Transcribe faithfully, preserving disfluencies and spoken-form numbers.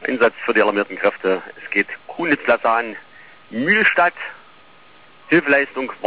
Einsatz für die alarmierten Kräfte. Es geht Kunitz-Lasan, Mühlstadt, Hilfeleistung